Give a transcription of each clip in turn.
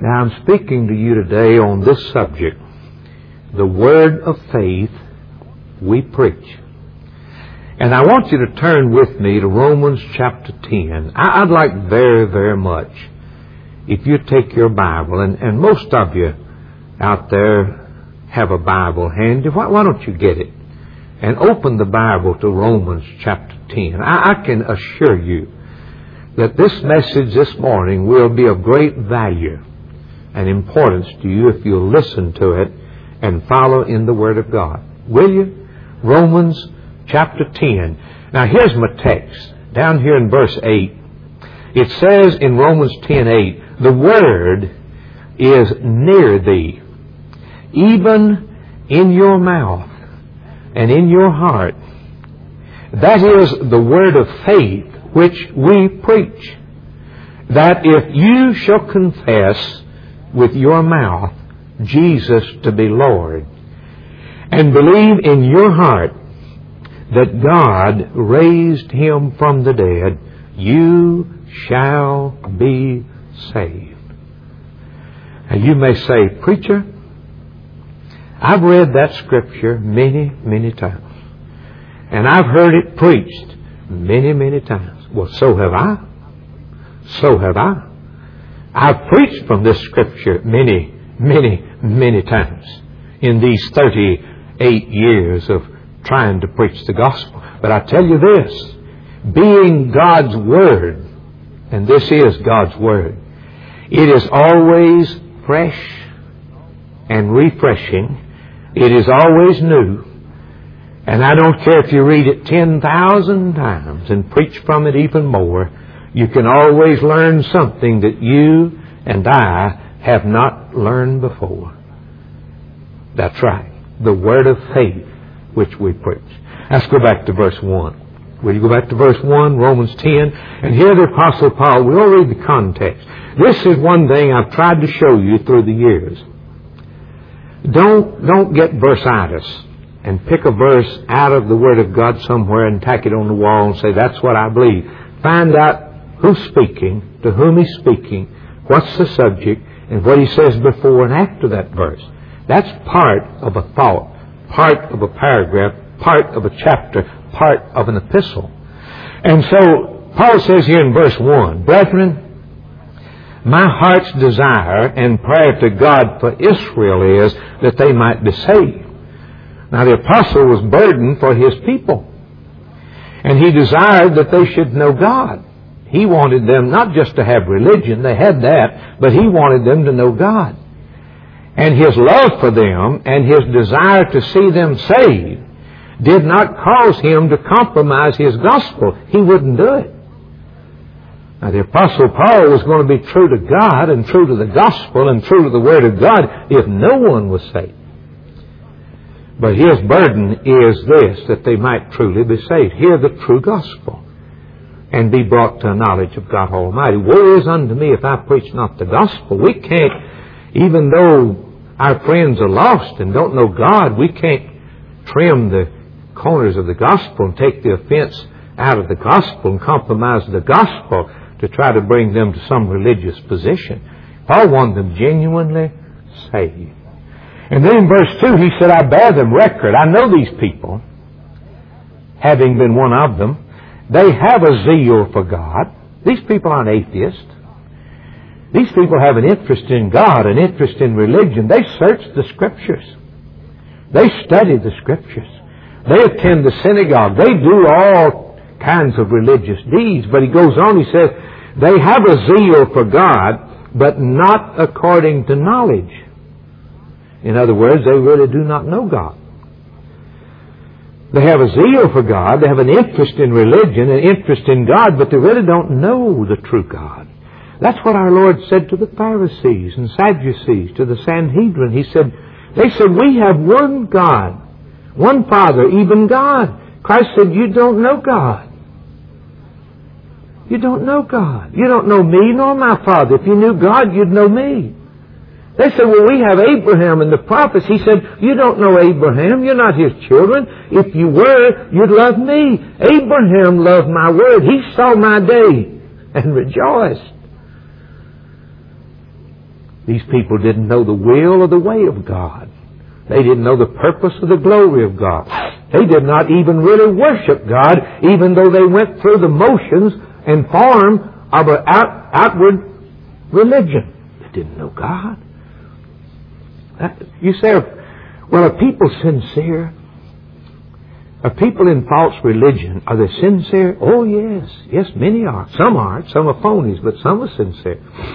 Now I'm speaking to you today on this subject, the word of faith we preach. And I want you to turn with me to Romans chapter 10. I'd like very, very much if you take your Bible, and most of you out there have a Bible handy. Why don't you get it and open the Bible to Romans chapter 10. I can assure you that this message this morning will be of great value and importance to you if you'll listen to it and follow in the Word of God. Will you? Romans chapter 10. Now here's my text. Down here in verse 8, it says in Romans 10:8, the Word is near thee, even in your mouth and in your heart. That is the word of faith which we preach, that if you shall confess with your mouth Jesus to be Lord, and believe in your heart that God raised Him from the dead, you shall be saved. Now you may say, preacher, I've read that scripture many, many times. And I've heard it preached many, many times. Well, so have I. So have I. I've preached from this scripture many, many, many times in these 38 years of trying to preach the gospel. But I tell you this, being God's Word, and this is God's Word, it is always fresh and refreshing. It is always new. And I don't care if you read it 10,000 times and preach from it even more, you can always learn something that you and I have not learned before. That's right. The word of faith which we preach. Let's go back to verse 1. Will you go back to verse 1, Romans 10? And here the Apostle Paul, we'll read the context. This is one thing I've tried to show you through the years. Don't get versitis and pick a verse out of the Word of God somewhere and tack it on the wall and say, that's what I believe. Find out who's speaking, to whom he's speaking, what's the subject, and what he says before and after that verse. That's part of a thought, part of a paragraph, part of a chapter, part of an epistle. And so Paul says here in verse 1, brethren, my heart's desire and prayer to God for Israel is that they might be saved. Now the apostle was burdened for his people. And he desired that they should know God. He wanted them not just to have religion, they had that, but he wanted them to know God. And his love for them and his desire to see them saved did not cause him to compromise his gospel. He wouldn't do it. Now the Apostle Paul was going to be true to God and true to the gospel and true to the Word of God if no one was saved. But his burden is this, that they might truly be saved. Hear the true gospel and be brought to a knowledge of God Almighty. Woe is unto me if I preach not the gospel. We can't, even though our friends are lost and don't know God, we can't trim the corners of the gospel and take the offense out of the gospel and compromise the gospel to try to bring them to some religious position. Paul wanted them genuinely saved. And then in verse 2 he said, I bear them record. I know these people, having been one of them. They have a zeal for God. These people aren't atheists. These people have an interest in God, an interest in religion. They search the Scriptures. They study the Scriptures. They attend the synagogue. They do all kinds of religious deeds. But he goes on, he says, they have a zeal for God, but not according to knowledge. In other words, they really do not know God. They have a zeal for God, they have an interest in religion, an interest in God, but they really don't know the true God. That's what our Lord said to the Pharisees and Sadducees, to the Sanhedrin. They said, we have one God, one Father, even God. Christ said, you don't know God. You don't know God. You don't know me nor my Father. If you knew God, you'd know me. They said, well, we have Abraham and the prophets. He said, you don't know Abraham. You're not his children. If you were, you'd love me. Abraham loved my word. He saw my day and rejoiced. These people didn't know the will or the way of God. They didn't know the purpose or the glory of God. They did not even really worship God, even though they went through the motions and form of an outward religion. They didn't know God. You say, well, are people sincere? Are people in false religion, are they sincere? Oh, yes. Yes, many are. Some aren't. Some are phonies, but some are sincere.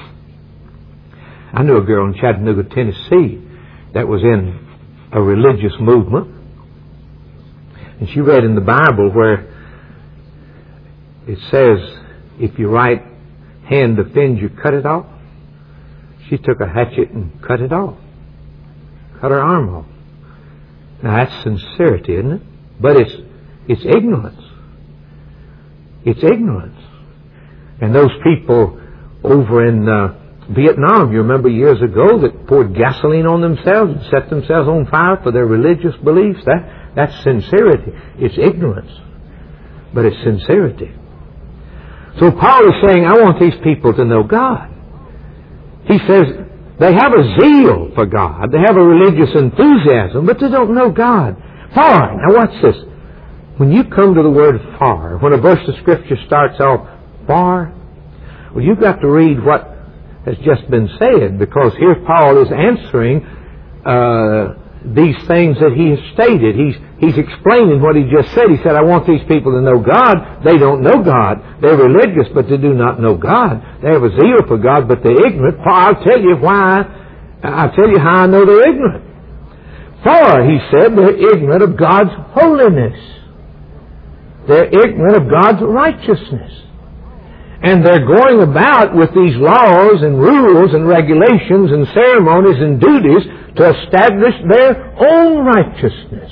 I knew a girl in Chattanooga, Tennessee, that was in a religious movement. And she read in the Bible where it says, if your right hand offends you, cut it off. She took a hatchet and cut it off. Cut her arm off. Now that's sincerity, isn't it? But it's ignorance. It's ignorance. And those people over in Vietnam, you remember years ago, that poured gasoline on themselves and set themselves on fire for their religious beliefs. That's sincerity. It's ignorance. But it's sincerity. So Paul is saying, I want these people to know God. He says, they have a zeal for God. They have a religious enthusiasm, but they don't know God. For, now watch this. When you come to the word for, when a verse of Scripture starts off, for, well, you've got to read what has just been said, because here Paul is answering these things that he has stated. He's explaining what he just said. He said, I want these people to know God. They don't know God. They're religious, but they do not know God. They have a zeal for God, but they're ignorant. For I'll tell you why. I'll tell you how I know they're ignorant. For, he said, they're ignorant of God's holiness. They're ignorant of God's righteousness. And they're going about with these laws and rules and regulations and ceremonies and duties to establish their own righteousness.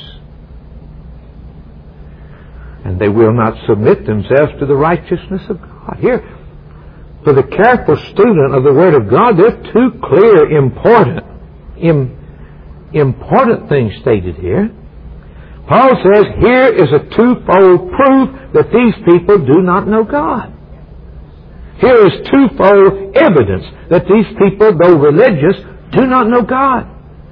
And they will not submit themselves to the righteousness of God. Here, for the careful student of the Word of God, there are two clear, important things stated here. Paul says here is a twofold proof that these people do not know God. Here is twofold evidence that these people, though religious, do not know God.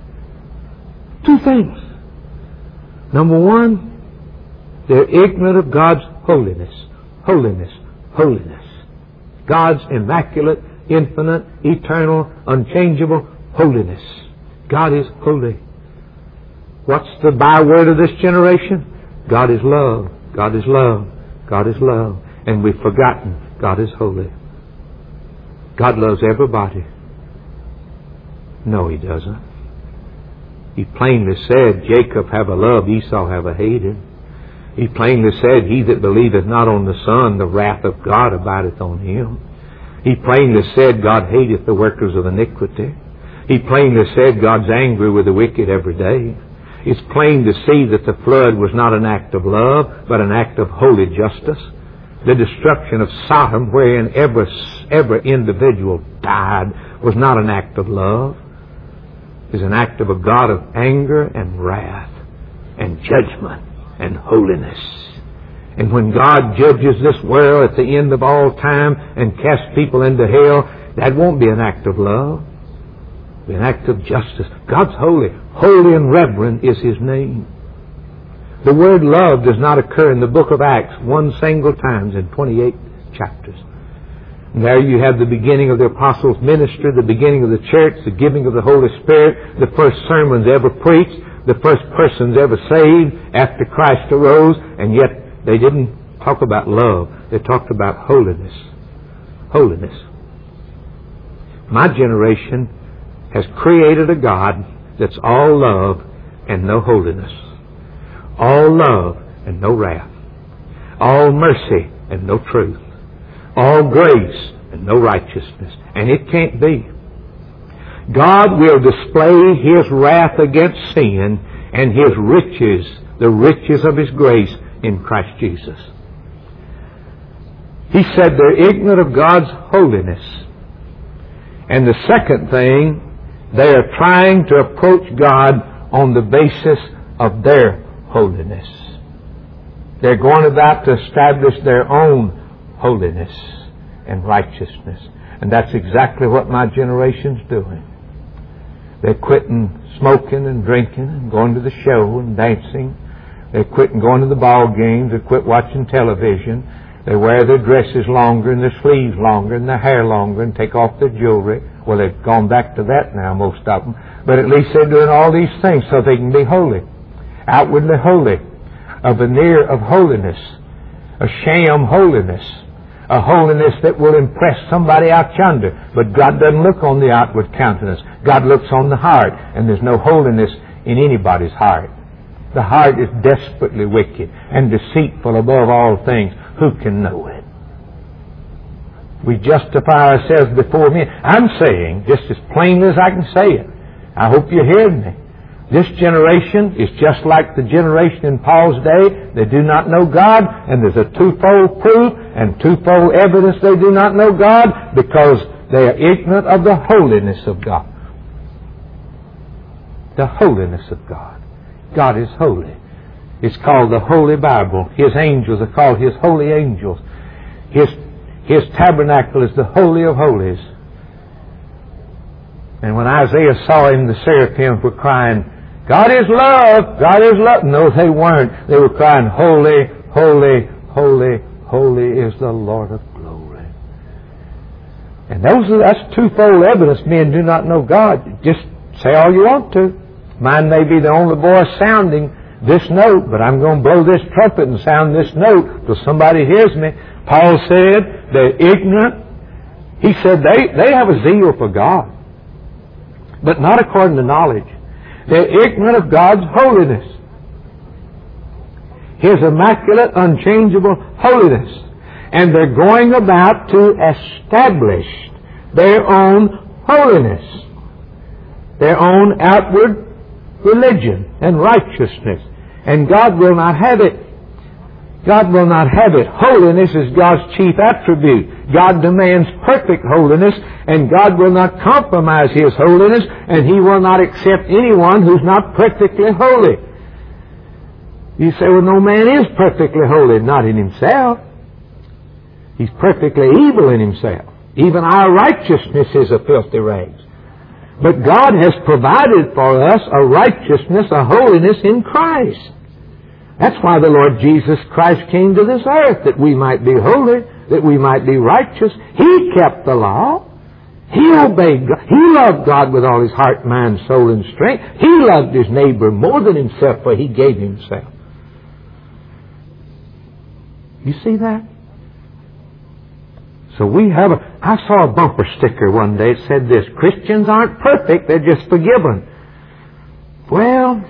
Two things. Number one, they're ignorant of God's holiness. Holiness. Holiness. God's immaculate, infinite, eternal, unchangeable holiness. God is holy. What's the byword of this generation? God is love. God is love. God is love. And we've forgotten God is holy. God loves everybody. No, He doesn't. He plainly said, Jacob have a love, Esau have a hated. He plainly said, he that believeth not on the Son, the wrath of God abideth on him. He plainly said, God hateth the workers of iniquity. He plainly said, God's angry with the wicked every day. It's plain to see that the flood was not an act of love, but an act of holy justice. The destruction of Sodom, wherein every individual died, was not an act of love. It was an act of a God of anger and wrath and judgment and holiness. And when God judges this world at the end of all time and casts people into hell, that won't be an act of love. It'll be an act of justice. God's holy. Holy and reverend is His name. The word love does not occur in the book of Acts one single time in 28 chapters. And there you have the beginning of the apostles' ministry, the beginning of the church, the giving of the Holy Spirit, the first sermons ever preached, the first persons ever saved after Christ arose, and yet they didn't talk about love. They talked about holiness. Holiness. My generation has created a God that's all love and no holiness. All love and no wrath. All mercy and no truth. All grace and no righteousness. And it can't be. God will display His wrath against sin and His riches, the riches of His grace in Christ Jesus. He said they're ignorant of God's holiness. And the second thing, they are trying to approach God on the basis of their holiness. They're going about to establish their own holiness and righteousness. And that's exactly what my generation's doing. They're quitting smoking and drinking and going to the show and dancing. They're quitting going to the ball games. They quit watching television. They wear their dresses longer and their sleeves longer and their hair longer and take off their jewelry. Well, they've gone back to that now, most of them. But at least they're doing all these things so they can be holy. Outwardly holy. A veneer of holiness. A sham holiness. A holiness that will impress somebody out yonder. But God doesn't look on the outward countenance. God looks on the heart. And there's no holiness in anybody's heart. The heart is desperately wicked and deceitful above all things. Who can know it? We justify ourselves before men. I'm saying, just as plainly as I can say it, I hope you hear me. This generation is just like the generation in Paul's day. They do not know God, and there's a twofold proof and twofold evidence they do not know God, because they are ignorant of the holiness of God. The holiness of God. God is holy. It's called the Holy Bible. His angels are called His holy angels. His tabernacle is the Holy of Holies. And when Isaiah saw Him, the seraphims were crying, God is love! God is love! No, they weren't. They were crying, Holy, holy, holy, holy is the Lord of glory. And that's twofold evidence men do not know God. Just say all you want to. Mine may be the only voice sounding this note, but I'm going to blow this trumpet and sound this note till somebody hears me. Paul said they're ignorant. He said they have a zeal for God, but not according to knowledge. They're ignorant of God's holiness. His immaculate, unchangeable holiness. And they're going about to establish their own holiness, their own outward religion and righteousness. And God will not have it. God will not have it. Holiness is God's chief attribute. God demands perfect holiness, and God will not compromise His holiness, and He will not accept anyone who's not perfectly holy. You say, well, no man is perfectly holy. Not in himself. He's perfectly evil in himself. Even our righteousness is a filthy rags. But God has provided for us a righteousness, a holiness in Christ. That's why the Lord Jesus Christ came to this earth, that we might be holy, that we might be righteous. He kept the law. He obeyed God. He loved God with all his heart, mind, soul, and strength. He loved his neighbor more than himself, for he gave himself. You see that? So I saw a bumper sticker one day. It said this: Christians aren't perfect, they're just forgiven. Well,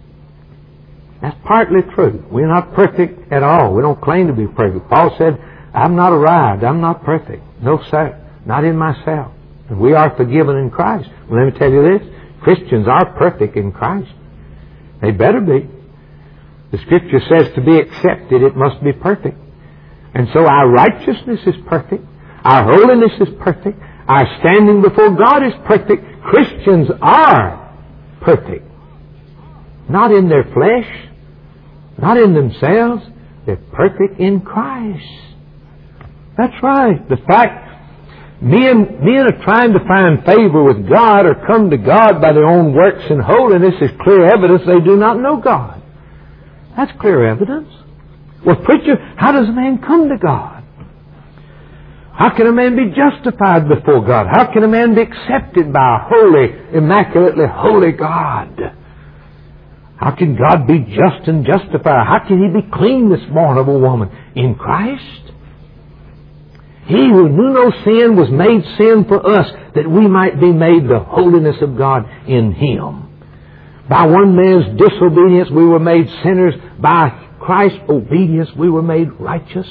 that's partly true. We're not perfect at all. We don't claim to be perfect. Paul said, I'm not arrived. I'm not perfect. No, sir. Not in myself. And we are forgiven in Christ. Well, let me tell you this. Christians are perfect in Christ. They better be. The Scripture says to be accepted, it must be perfect. And so our righteousness is perfect. Our holiness is perfect. Our standing before God is perfect. Christians are perfect. Not in their flesh. Not in themselves. They're perfect in Christ. That's right. The fact men are trying to find favor with God or come to God by their own works and holiness is clear evidence they do not know God. That's clear evidence. Well, preacher, how does a man come to God? How can a man be justified before God? How can a man be accepted by a holy, immaculately holy God? How can God be just and justified? How can He be clean this born of a woman? In Christ. He who knew no sin was made sin for us, that we might be made the holiness of God in Him. By one man's disobedience we were made sinners. By Christ's obedience we were made righteous.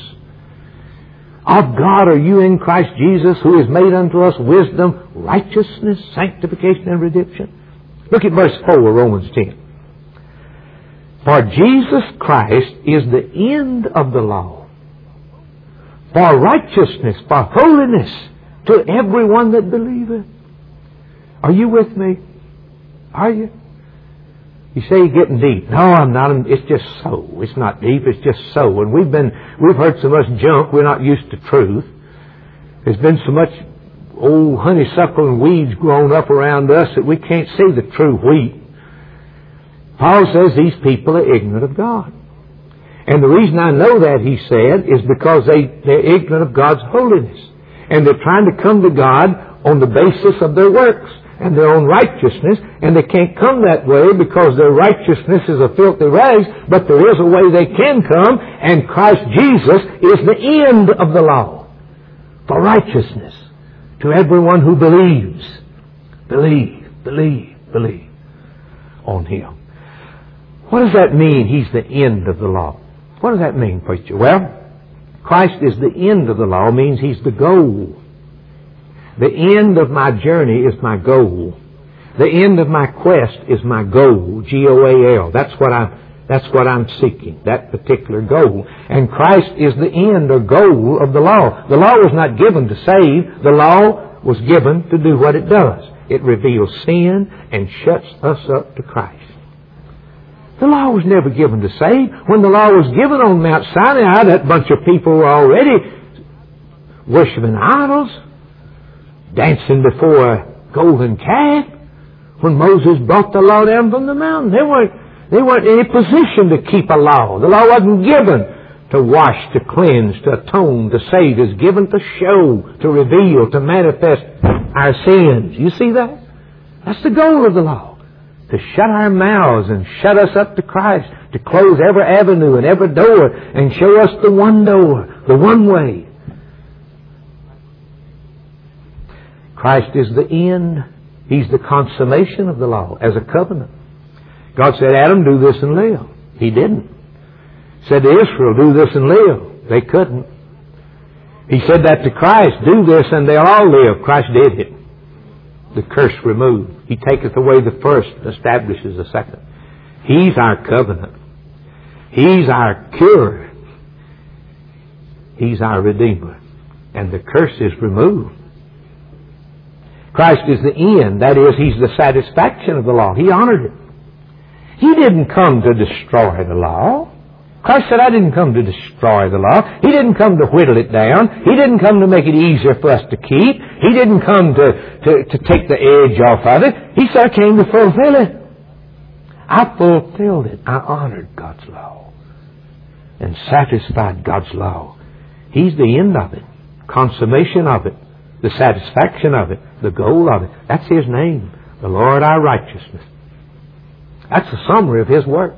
Of God are you in Christ Jesus, who has made unto us wisdom, righteousness, sanctification, and redemption. Look at verse 4 of Romans 10. For Jesus Christ is the end of the law, for righteousness, for holiness, to everyone that believeth. Are you with me? Are you? You say you're getting deep. No, I'm not. It's just so. It's not deep. It's just so. And we've heard so much junk. We're not used to truth. There's been so much old honeysuckle and weeds growing up around us that we can't see the true wheat. Paul says these people are ignorant of God. And the reason I know that, he said, is because they're ignorant of God's holiness. And they're trying to come to God on the basis of their works and their own righteousness, and they can't come that way because their righteousness is a filthy rags, but there is a way they can come, and Christ Jesus is the end of the law for righteousness to everyone who believes. Believe on Him. What does that mean, He's the end of the law? What does that mean, preacher? Well, Christ is the end of the law means He's the goal. The end of my journey is my goal. The end of my quest is my goal. G-O-A-L. That's what I'm seeking, that particular goal. And Christ is the end or goal of the law. The law was not given to save. The law was given to do what it does. It reveals sin and shuts us up to Christ. The law was never given to save. When the law was given on Mount Sinai, that bunch of people were already worshiping idols, dancing before a golden calf. When Moses brought the law down from the mountain, they weren't in a position to keep a law. The law wasn't given to wash, to cleanse, to atone, to save. It was given to show, to reveal, to manifest our sins. You see that? That's the goal of the law. To shut our mouths and shut us up to Christ. To close every avenue and every door and show us the one door, the one way. Christ is the end. He's the consummation of the law as a covenant. God said, Adam, do this and live. He didn't. He said to Israel, do this and live. They couldn't. He said that to Christ, do this and they'll all live. Christ did it. The curse removed. He taketh away the first, establishes the second. He's our covenant. He's our cure. He's our Redeemer. And the curse is removed. Christ is the end. That is, He's the satisfaction of the law. He honored it. He didn't come to destroy the law. Christ said, I didn't come to destroy the law. He didn't come to whittle it down. He didn't come to make it easier for us to keep. He didn't come to take the edge off of it. He said, I came to fulfill it. I fulfilled it. I honored God's law and satisfied God's law. He's the end of it, consummation of it, the satisfaction of it, the goal of it. That's His name, the Lord our righteousness. That's a summary of His work.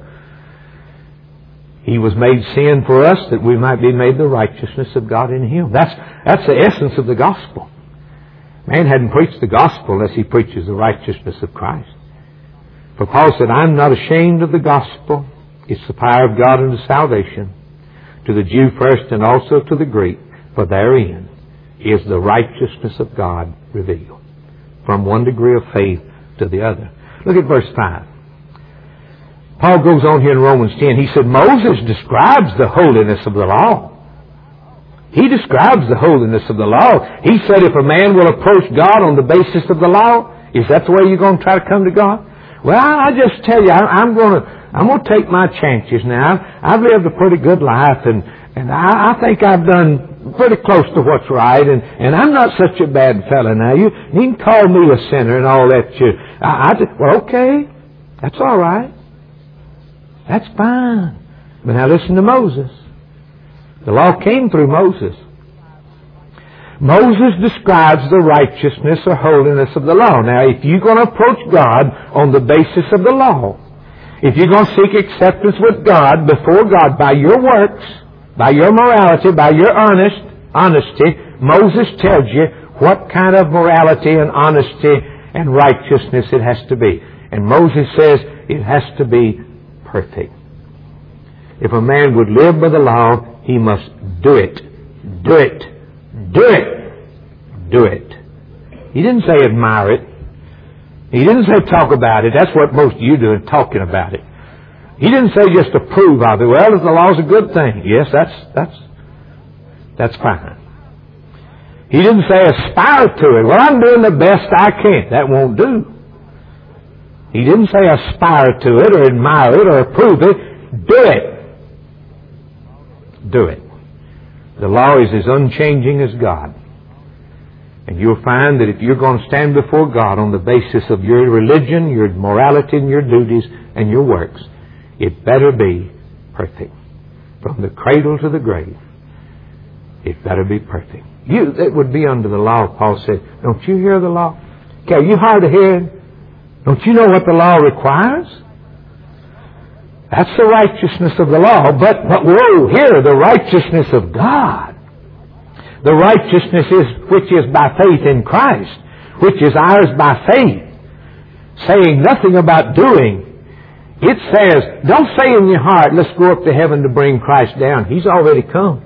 He was made sin for us that we might be made the righteousness of God in Him. That's the essence of the gospel. Man hadn't preached the gospel unless he preaches the righteousness of Christ. For Paul said, I'm not ashamed of the gospel. It's the power of God unto salvation, to the Jew first and also to the Greek, for therein is the righteousness of God revealed, from one degree of faith to the other. Look at verse 5. Paul goes on here in Romans 10. He said, Moses describes the holiness of the law. He describes the holiness of the law. He said, if a man will approach God on the basis of the law, is that the way you're going to try to come to God? Well, I just tell you, I'm going to take my chances now. I've lived a pretty good life, and I think I've done pretty close to what's right, and I'm not such a bad fella now. You can call me a sinner and all that. Well, okay, that's all right. That's fine. But now listen to Moses. The law came through Moses. Moses describes the righteousness or holiness of the law. Now, if you're going to approach God on the basis of the law, if you're going to seek acceptance with God, before God, by your works, by your morality, by your honesty, Moses tells you what kind of morality and honesty and righteousness it has to be. And Moses says it has to be perfect. If a man would live by the law, he must do it. Do it. Do it. Do it. He didn't say admire it. He didn't say talk about it. That's what most of you do, talking about it. He didn't say just approve of it. Well, if the law's a good thing. Yes, that's fine. He didn't say aspire to it. Well, I'm doing the best I can. That won't do. He didn't say aspire to it or admire it or approve it. Do it. Do it. The law is as unchanging as God. And you'll find that if you're going to stand before God on the basis of your religion, your morality, and your duties, and your works, it better be perfect. From the cradle to the grave, it better be perfect. It would be under the law, Paul said. Don't you hear the law? Okay, are you hard of hearing? Don't you know what the law requires? That's the righteousness of the law. But whoa, here, the righteousness of God. The righteousness which is by faith in Christ, which is ours by faith, saying nothing about doing. It says, don't say in your heart, let's go up to heaven to bring Christ down. He's already come.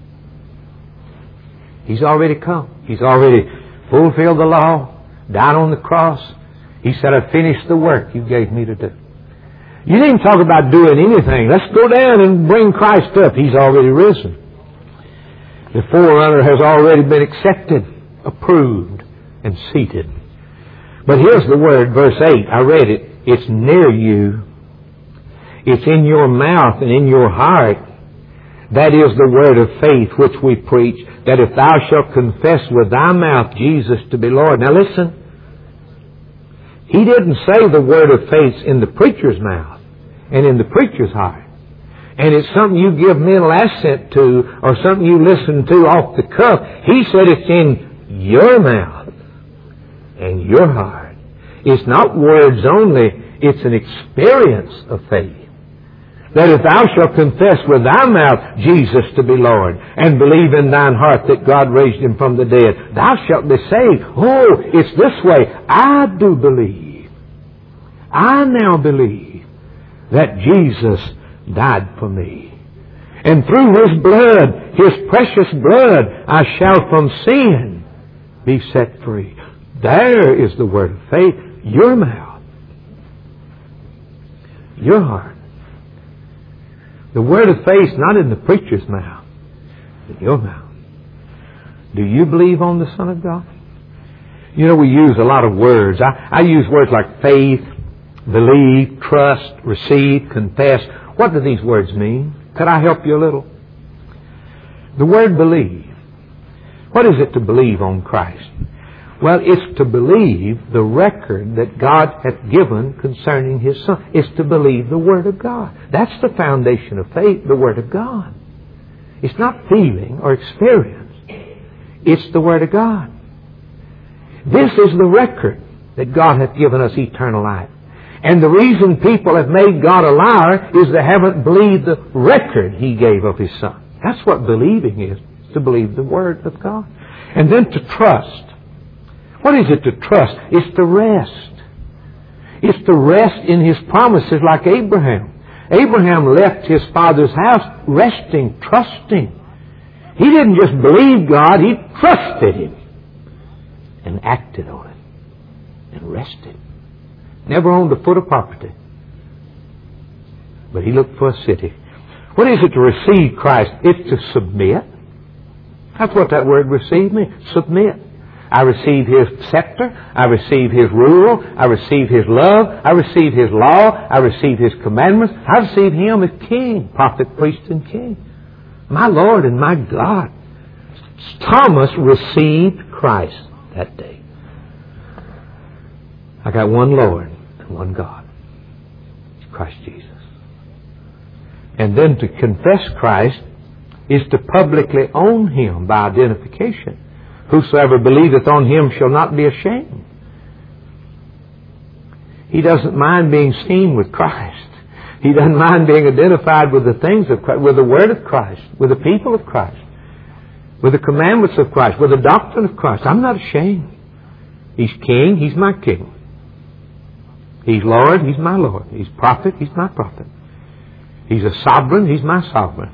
He's already come. He's already fulfilled the law, died on the cross. He said, I've finished the work you gave me to do. You didn't talk about doing anything. Let's go down and bring Christ up. He's already risen. The forerunner has already been accepted, approved, and seated. But here's the word, verse 8. I read it. It's near you. It's in your mouth and in your heart. That is the word of faith which we preach, that if thou shalt confess with thy mouth Jesus to be Lord. Now listen. He didn't say the word of faith in the preacher's mouth and in the preacher's heart. And it's something you give mental assent to or something you listen to off the cuff. He said it's in your mouth and your heart. It's not words only. It's an experience of faith. That if thou shalt confess with thy mouth Jesus to be Lord and believe in thine heart that God raised Him from the dead, thou shalt be saved. Oh, it's this way. I do believe. I now believe that Jesus died for me. And through His blood, His precious blood, I shall from sin be set free. There is the word of faith. Your mouth. Your heart. The word of faith is not in the preacher's mouth, in your mouth. Do you believe on the Son of God? You know, we use a lot of words. I use words like faith, believe, trust, receive, confess. What do these words mean? Could I help you a little? The word believe. What is it to believe on Christ? Well, it's to believe the record that God hath given concerning His Son. It's to believe the Word of God. That's the foundation of faith, the Word of God. It's not feeling or experience. It's the Word of God. This is the record that God hath given us eternal life. And the reason people have made God a liar is they haven't believed the record He gave of His Son. That's what believing is, to believe the Word of God. And then to trust. What is it to trust? It's to rest. It's to rest in His promises like Abraham. Abraham left his father's house resting, trusting. He didn't just believe God, he trusted Him and acted on it and rested. Never owned a foot of property. But he looked for a city. What is it to receive Christ? It's to submit. That's what that word receive means. Submit. I receive His scepter. I receive His rule. I receive His love. I receive His law. I receive His commandments. I receive Him as King, prophet, priest, and King. My Lord and my God. Thomas received Christ that day. I got one Lord and one God. Christ Jesus. And then to confess Christ is to publicly own Him by identification. Whosoever believeth on Him shall not be ashamed. He doesn't mind being seen with Christ. He doesn't mind being identified with the things of Christ, with the Word of Christ, with the people of Christ, with the commandments of Christ, with the doctrine of Christ. I'm not ashamed. He's King, He's my King. He's Lord, He's my Lord. He's prophet, He's my prophet. He's a sovereign, He's my sovereign.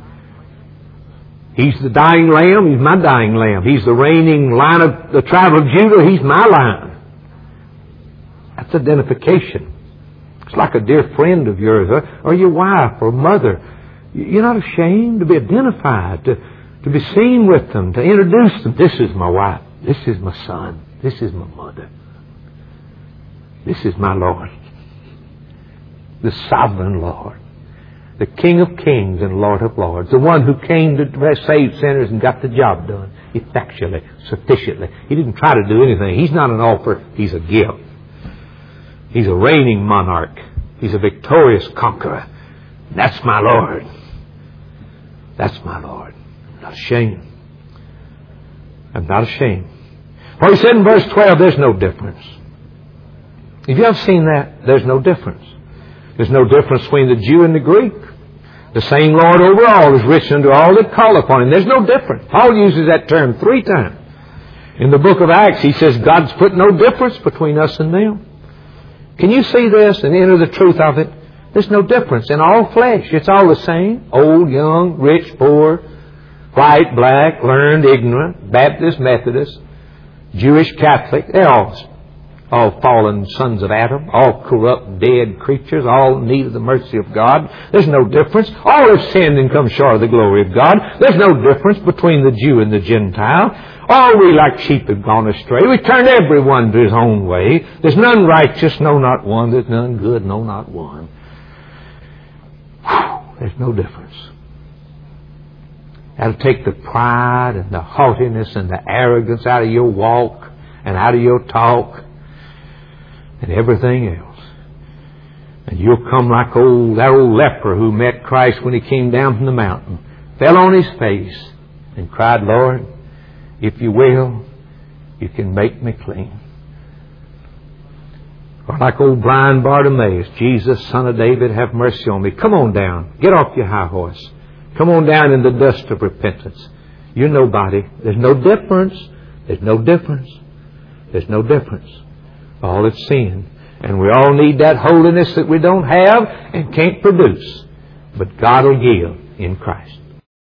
He's the dying lamb, He's my dying lamb. He's the reigning Lion of the tribe of Judah, He's my Lion. That's identification. It's like a dear friend of yours, or your wife, or mother. You're not ashamed to be identified, to be seen with them, to introduce them. This is my wife. This is my son. This is my mother. This is my Lord. The sovereign Lord. The King of kings and Lord of lords. The one who came to save sinners and got the job done. effectually, sufficiently. He didn't try to do anything. He's not an offer. He's a gift. He's a reigning monarch. He's a victorious conqueror. That's my Lord. That's my Lord. I'm not ashamed. I'm not ashamed. For he said in verse 12, there's no difference. If you have seen that, there's no difference. There's no difference between the Jew and the Greek. The same Lord over all is rich unto all that call upon Him. There's no difference. Paul uses that term 3 times. In the book of Acts, he says God's put no difference between us and them. Can you see this and enter the truth of it? There's no difference in all flesh. It's all the same. Old, young, rich, poor, white, black, learned, ignorant, Baptist, Methodist, Jewish, Catholic. They're all fallen sons of Adam, all corrupt, dead creatures, all in need of the mercy of God. There's no difference. All have sinned and come short of the glory of God. There's no difference between the Jew and the Gentile. All we like sheep have gone astray. We turned everyone to his own way. There's none righteous, no, not one. There's none good, no, not one. There's no difference. That'll take the pride and the haughtiness and the arrogance out of your walk and out of your talk and everything else. And you'll come like that old leper who met Christ when he came down from the mountain, fell on his face and cried, Lord, if you will, you can make me clean. Or like old blind Bartimaeus, Jesus, Son of David, have mercy on me. Come on down. Get off your high horse. Come on down in the dust of repentance. You're nobody. There's no difference. There's no difference. There's no difference. All it's sin. And we all need that holiness that we don't have and can't produce. But God will give in Christ.